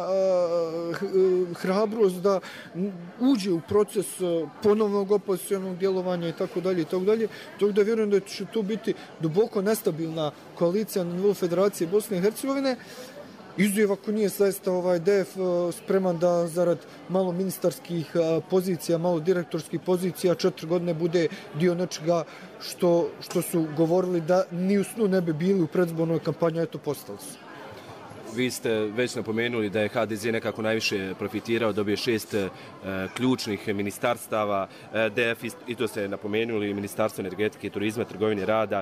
uh, hrabrost da uđe u proces uh, ponovnog opozicionog djelovanja i tako dalje i tako dalje. Tako da vjerujem da će to biti duboko nestabilna koalicija na nivou Federacije Bosne i Hercegovine. Izuzev ako nije zaista ovaj D F spreman da zarad malo ministarskih pozicija, malo direktorskih pozicija četiri godine bude dio nečega što, što su govorili da ni u snu ne bi bili u predzbornoj kampanji, eto postali su. Vi ste već napomenuli da je H D Z nekako najviše profitirao, dobio šest e, ključnih ministarstava, e, D F i to ste napomenuli, Ministarstvo energetike, turizma, trgovine, rada.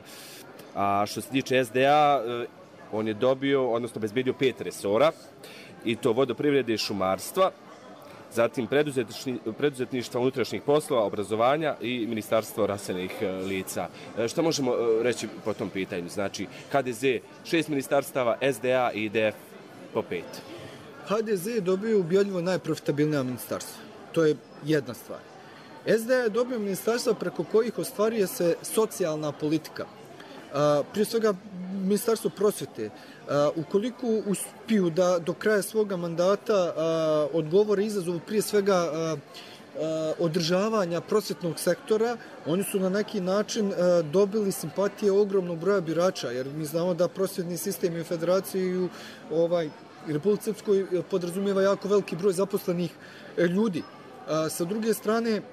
A što se tiče S D A, e, on je dobio, odnosno bezbedio pet resora, i to vodoprivrede i šumarstva, zatim preduzetništva, unutrašnjih poslova, obrazovanja i ministarstvo raseljenih lica. Šta možemo reći po tom pitanju? Znači, H D Z šest ministarstava, S D A i D F po pet. H D Z je dobio ubjedljivo najprofitabilnija ministarstva. To je jedna stvar. S D A je dobio ministarstva preko kojih ostvaruje se socijalna politika. Uh, prije svega Ministarstvo prosvjete, uh, ukoliko uspiju da do kraja svoga mandata uh, odgovore izazovu prije svega uh, uh, održavanja prosvjetnog sektora, oni su na neki način uh, dobili simpatije ogromnog broja birača, jer mi znamo da prosvjetni sistem i Federaciji i u ovaj, Republici Srpskoj podrazumijeva jako veliki broj zaposlenih uh, ljudi. Uh, sa druge strane,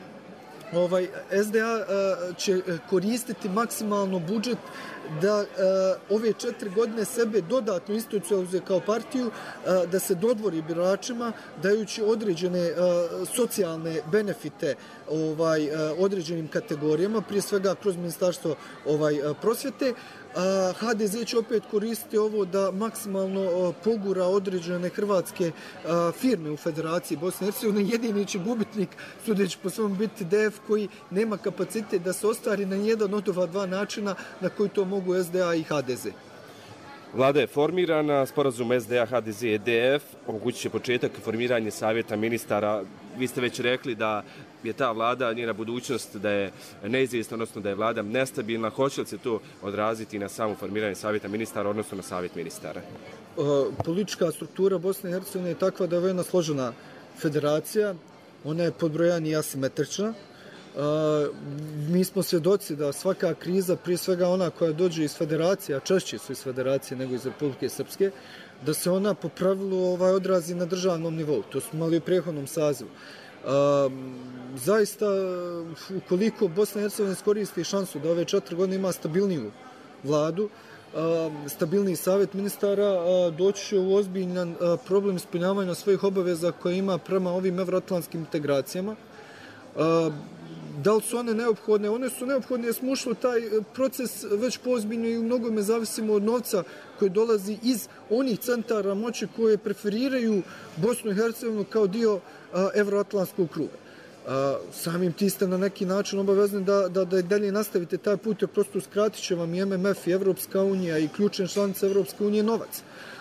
Ovaj, S D A uh, će koristiti maksimalno budžet da uh, ove četiri godine sebe dodatno institucionalizuje kao partiju, uh, da se dodvori biračima, dajući određene uh, socijalne benefite ovaj, uh, određenim kategorijama, prije svega kroz ministarstvo ovaj, uh, prosvjete. H D Z će opet koristiti ovo da maksimalno pogura određene hrvatske firme u Federaciji Bosne i Hercegovine. Jedini će gubitnik, sudeći po svom, biti D F koji nema kapacitet da se ostvari na jedan od ova dva načina na koji to mogu S D A i H D Z. Vlada je formirana, sporazum S D A, H D Z i D F omogućit će početak formiranja savjeta ministara. Vi ste već rekli da je ta vlada, njena budućnost, da je neizvjesna, odnosno da je vlada nestabilna. Hoće li se to odraziti na samo formiranje savjeta ministara, odnosno na savjet ministara? Politička struktura Bosne i Hercegovine je takva da je veoma složena federacija. Ona je pod broj jedan i asimetrična. Uh, mi smo svjedoci da svaka kriza, prije svega ona koja dođe iz federacije, a češće su iz federacije nego iz Republike Srpske, da se ona po pravilu ovaj, odrazi na državnom nivou. To smo imali u prethodnom sazivu. Uh, zaista, ukoliko Bosna i Hercegovina iskoristi šansu da ove četiri godine ima stabilniju vladu, uh, stabilniji savjet ministara, uh, doći će u ozbiljan uh, problem ispunjavanja svojih obaveza koje ima prema ovim evroatlantskim integracijama. Uh, Da li su one neophodne? One su neophodne jer smo ušli u taj proces već poozbiljno i u mnogome zavisimo od novca koji dolazi iz onih centara moći koje preferiraju Bosnu i Hercegovinu kao dio a, evroatlantskog kruga. A, samim ti ste na neki način obavezni da, da, da dalje nastavite taj put, jer prosto uskratit će vam i M M F i Evropska unija i ključne članice Evropske unije novac.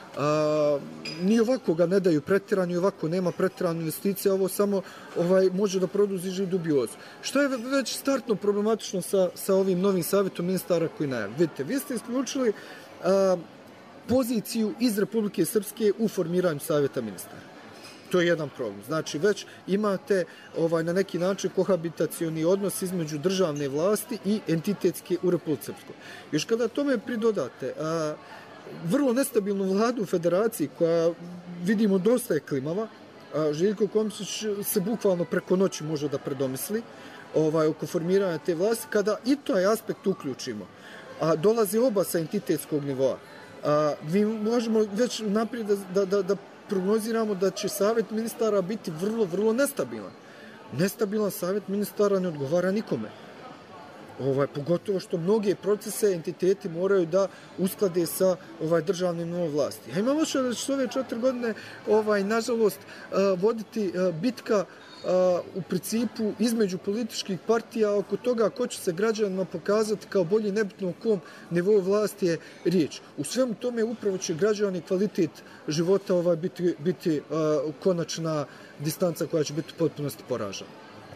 A, ni ovako ga ne daju pretirano, ni ovako nema pretirano investicija, ovo samo ovaj, može da produži dubiozu. Što je već startno problematično sa, sa ovim novim savjetom ministara koji najavljaju? Vidite, vi ste isključili a, poziciju iz Republike Srpske u formiranju savjeta ministara. To je jedan problem. Znači, već imate ovaj, na neki način kohabitacioni odnos između državne vlasti i entitetske u Republike Srpskoj. Još kada tome pridodate a, vrlo nestabilnu vladu u federaciji koja, vidimo, dosta je klimava, a Željko Komšić se bukvalno preko noći može da predomisli ovaj, oko formiranja te vlasti, kada i taj aspekt uključimo, a dolazi oba sa entitetskog nivoa, a, mi možemo već naprijed da, da, da prognoziramo da će savjet ministara biti vrlo, vrlo nestabilan. Nestabilan savjet ministara ne odgovara nikome. Ovaj, pogotovo što mnoge procese entiteti moraju da usklade sa ovaj, državnim nivom vlasti. Ja imam očeo da će ove četiri godine ovaj, nažalost voditi bitka u principu između političkih partija oko toga ko će se građanima pokazati kao bolji, nebitno u kom nivou vlasti je riječ. U svemu tome upravo će građani kvalitet života ovaj, biti, biti konačna distanca koja će biti u potpunosti poražena.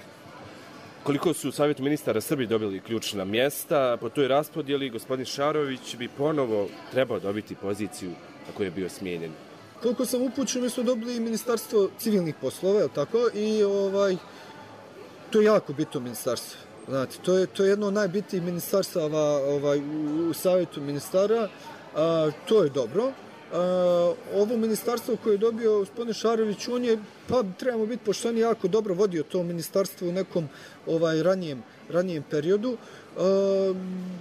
Koliko su savjet ministara Srbi dobili ključna mjesta, po toj raspodjeli gospodin Šarović bi ponovo trebao dobiti poziciju na kojoj je bio smijenjen. Koliko sam upućen, mi smo dobili i ministarstvo civilnih poslova, je tako? I ovaj, to je jako bitno ministarstvo. Znate, to je, to je jedno od najbitnijih ministarstava ovaj, u, u savjetu ministara. A, to je dobro. Uh, ovo ministarstvo koje je dobio gospodin Šarović, on je, pa trebamo biti pošteni, jako dobro vodio to ministarstvo u nekom ovaj, ranijem, ranijem periodu. Uh,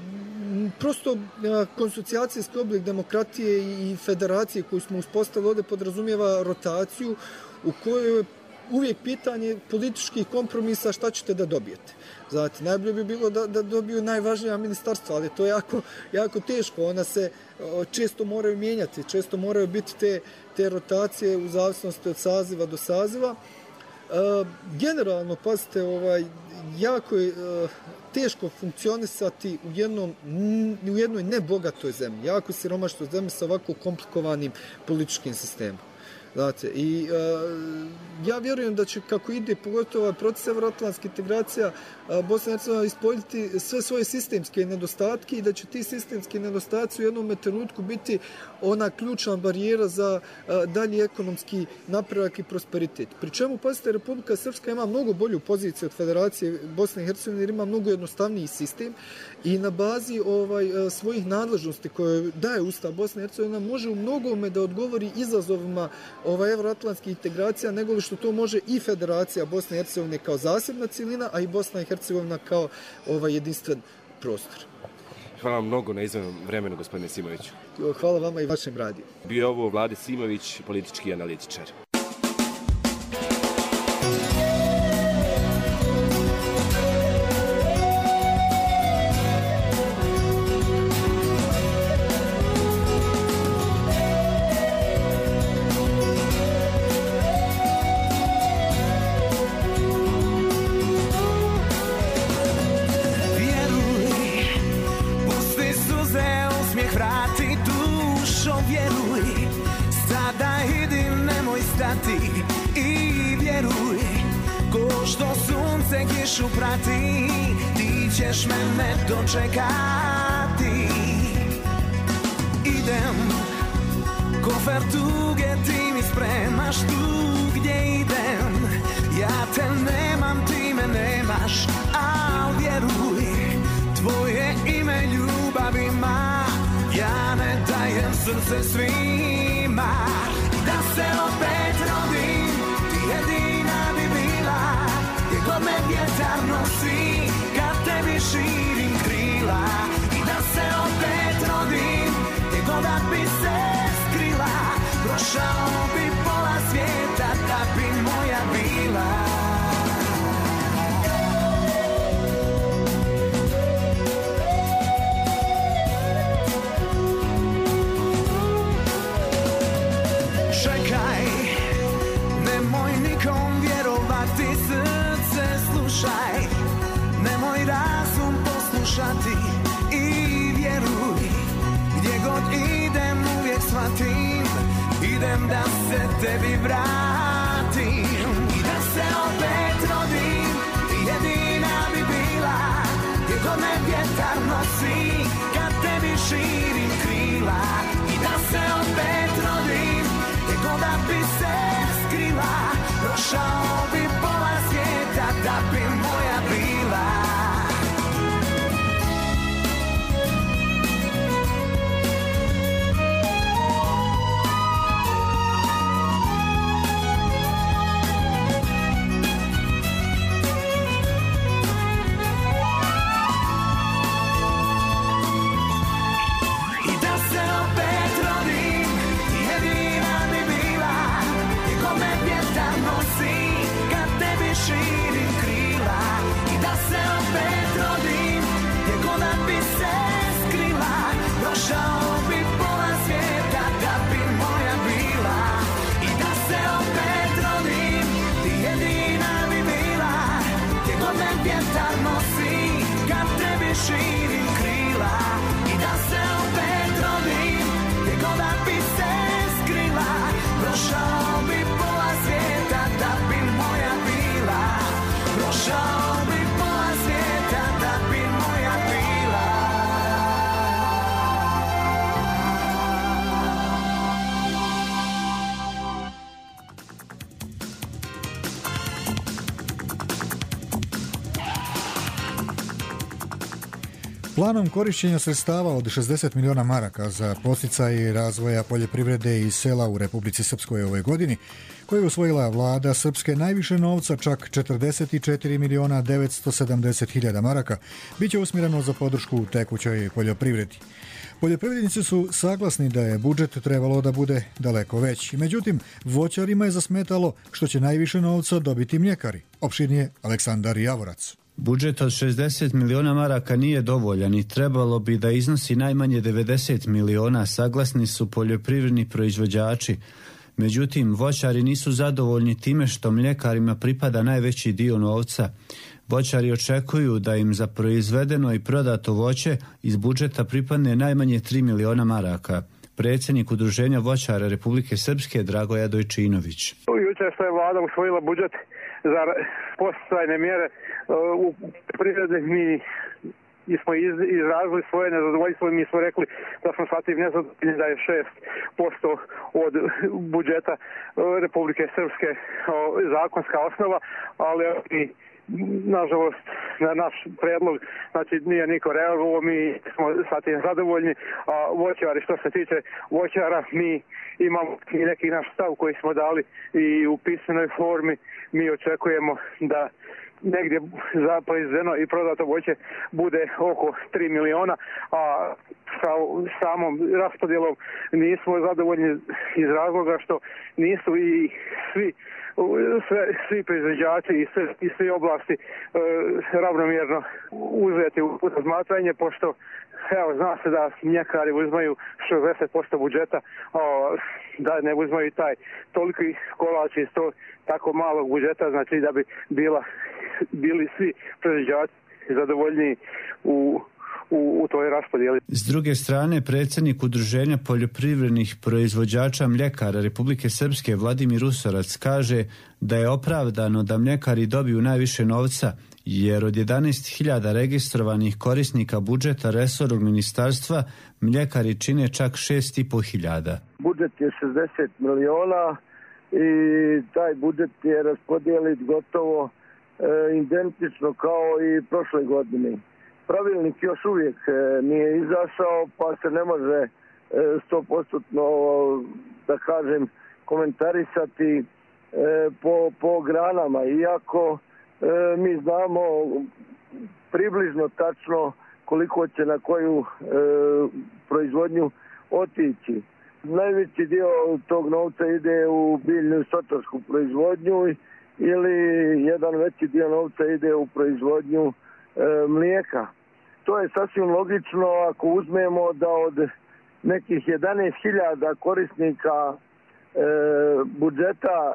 prosto uh, konsocijacijski oblik demokratije i federacije koju smo uspostavili ovdje podrazumijeva rotaciju u kojoj je uvijek pitanje političkih kompromisa šta ćete da dobijete. Znate, najbolje bi bilo da, da dobiju najvažnija ministarstva, ali to je jako, jako teško. Ona se često moraju mijenjati, često moraju biti te, te rotacije u zavisnosti od saziva do saziva. E, generalno, pazite, ovaj, jako je e, teško funkcionisati u, jednom, u jednoj nebogatoj zemlji, jako siromašnoj zemlji sa ovako komplikovanim političkim sistemom. Znate, i uh, ja vjerujem da će, kako ide pogotovo proces evroatlantske integracija, uh, Bosna i Hercegovina ispoljiti sve svoje sistemske nedostatke i da će ti sistemski nedostaci u jednom trenutku biti ona ključna barijera za uh, dalji ekonomski napredak i prosperitet. Pri čemu, pazite, Republika Srpska ima mnogo bolju poziciju od Federacije Bosne i Hercegovine jer ima mnogo jednostavniji sistem i na bazi ovaj, uh, svojih nadležnosti koje daje Ustav Bosne i Hercegovine može u mnogome da odgovori izazovima ova evroatlantskih integracija, nego li što to može i Federacija Bosne i Hercegovine kao zasebna cilina, a i Bosna i Hercegovina kao ovaj jedinstven prostor. Hvala vam mnogo na izvanom vremenu, gospodine Simoviću. Hvala vama i vašem radiju. Bio je ovo Vlade Simović, politički analitičar. Pusti suze, usmijeh vrati dušo. svjetati i vjeruj, ko što sunce kišu prati, ti ćeš mene dočekati. Idem, kofer tuge ti mi spremaš tu gdje idem. Ja te nemam, ti me nemaš, al vjeruj, tvoje ime ljubav ima. Ja ne dajem srce svima. Da se opet rodim, ti jedina bi bila, gdje god me vjetar nosi, kad tebi širim krila. I da se opet rodim, gdje god da bi se skrila, prošao bi pola svijeta da bi moja bila. Čekaj, nemoj nikom vjerovati, srce slušaj, nemoj razum poslušati i vjeruj, gdje god idem uvijek shvatim, idem da se tebi vratim. I da se opet rodim, ti jedina bi bila, gdje god me vjetar nosi, kad tebi širim krila. I da se opet rodim, gdje god da bi se skrila, prošao bi pola svijeta da bi moja bila. Širim krila i da se opet rodim, gdje god da bi se skrila, prošao bi pola svijeta da bi moja bila, prošao bi pola svijeta da bi moja bila. Planom korišćenja sredstava od šezdeset miliona maraka za podsticaj razvoja poljoprivrede i sela u Republici Srpskoj ove godini, koju je usvojila vlada Srpske, najviše novca, čak četrdeset četiri miliona devetsto sedamdeset hiljada maraka, bit će usmjereno za podršku tekućoj poljoprivredi. Poljoprivrednici su saglasni da je budžet trebalo da bude daleko veći. Međutim, voćarima je zasmetalo što će najviše novca dobiti mljekari. Opširnije Aleksandar Javorac. Budžet od šezdeset miliona maraka nije dovoljan i trebalo bi da iznosi najmanje devedeset miliona, saglasni su poljoprivredni proizvođači. Međutim, voćari nisu zadovoljni time što mljekarima pripada najveći dio novca. Voćari očekuju da im za proizvedeno i prodato voće iz budžeta pripadne najmanje tri miliona maraka. Predsjednik Udruženja voćara Republike Srpske Dragoja Dojčinović. Jučer što je vlada usvojila budžet za podsticajne mjere u privredi, mi smo izrazili svoje nezadovoljstvo i mi smo rekli da smo sad tim nezadovoljni da je šest posto od budžeta Republike Srpske zakonska osnova, ali nažalost na naš predlog, znači nije niko reagovao, mi smo sad tim zadovoljni, a voćari, što se tiče voćara, mi imamo i neki naš stav koji smo dali i u pisanoj formi, mi očekujemo da negdje za proizvedeno i prodato voće bude oko tri miliona, a sa samom raspodjelom nismo zadovoljni iz razloga što nisu i svi sve, svi proizvođači i sve, i svi oblasti e, ravnomjerno uzeti u razmatranje, pošto evo, zna se da mljekari uzmaju šezdeset posto budžeta, a da ne uzmaju taj toliki kolač iz to tako malog budžeta, znači da bi bila, bili svi proizvođači zadovoljniji u u, u toj raspodjeli. S druge strane, predsjednik Udruženja poljoprivrednih proizvođača mljekara Republike Srpske Vladimir Usorac kaže da je opravdano da mljekari dobiju najviše novca, jer od jedanaest hiljada registrovanih korisnika budžeta resornog ministarstva mljekari čine čak šest i po hiljada. Budžet je šezdeset miliona i taj budžet je raspodijelit gotovo e, identično kao i prošle godine. Pravilnik još uvijek e, nije izašao, pa se ne može sto posto da kažem komentarisati e, po, po granama, iako e, mi znamo približno tačno koliko će na koju e, proizvodnju otići. Najveći dio tog novca ide u biljnu i stočarsku proizvodnju ili jedan veći dio novca ide u proizvodnju e, mlijeka. To je sasvim logično ako uzmemo da od nekih jedanaest hiljada korisnika e, budžeta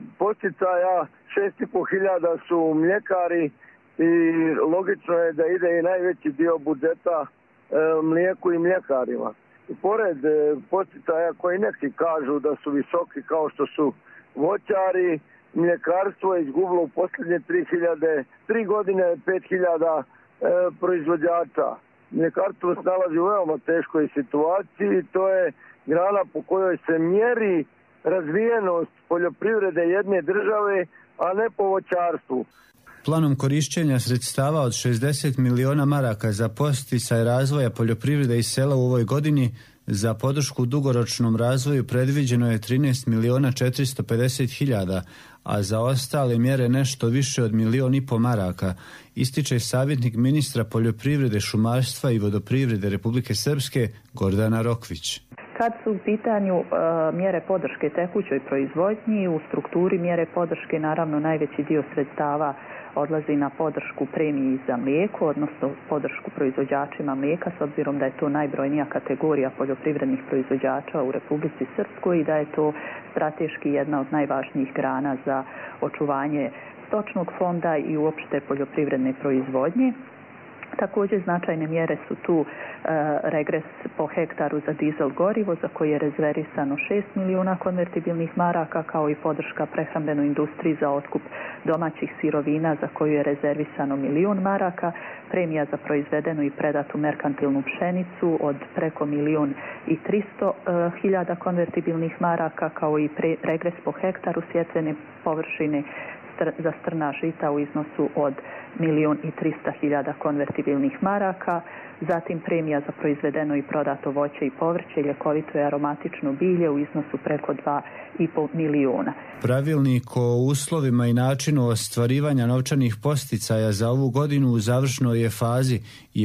poticaja šest i po hiljada su mljekari i logično je da ide i najveći dio budžeta e, mlijeku i mljekarima. I pored e, poticaja koji neki kažu da su visoki kao što su voćari, mljekarstvo je izgubilo u posljednje tri hiljade, tri godine pet hiljada e, proizvođača. Mljekarstvo se nalazi u veoma teškoj situaciji, to je grana po kojoj se mjeri razvijenost poljoprivrede jedne države, a ne po voćarstvu. Planom korišćenja sredstava od šezdeset miliona maraka za podsticaj razvoja poljoprivrede i sela u ovoj godini za podršku dugoročnom razvoju predviđeno je trinaest miliona četiristo pedeset hiljada, a za ostale mjere nešto više od milion i po maraka, ističe savjetnik ministra poljoprivrede, šumarstva i vodoprivrede Republike Srpske Gordana Rokvić. Kad su u pitanju e, mjere podrške tekućoj proizvodnji, u strukturi mjere podrške naravno najveći dio sredstava odlazi na podršku premiji za mlijeko, odnosno podršku proizvođačima mlijeka, s obzirom da je to najbrojnija kategorija poljoprivrednih proizvođača u Republici Srpskoj i da je to strateški jedna od najvažnijih grana za očuvanje stočnog fonda i uopšte poljoprivredne proizvodnje. Također značajne mjere su tu e, regres po hektaru za dizel gorivo za koje je rezervisano šest milijuna konvertibilnih maraka, kao i podrška prehrambenoj industriji za otkup domaćih sirovina za koju je rezervisano milijun maraka, premija za proizvedenu i predatu merkantilnu pšenicu od preko milijun i tristo hiljada konvertibilnih maraka, kao i pre, regres po hektaru sjetvene površine za strna žita u iznosu od milijun i trista hiljada konvertibilnih maraka, zatim premija za proizvedeno i prodato voće i povrće, ljekovito i aromatično bilje u iznosu preko dva i pol milijuna. Pravilnik o uslovima i načinu ostvarivanja novčanih podsticaja za ovu godinu u završnoj je fazi i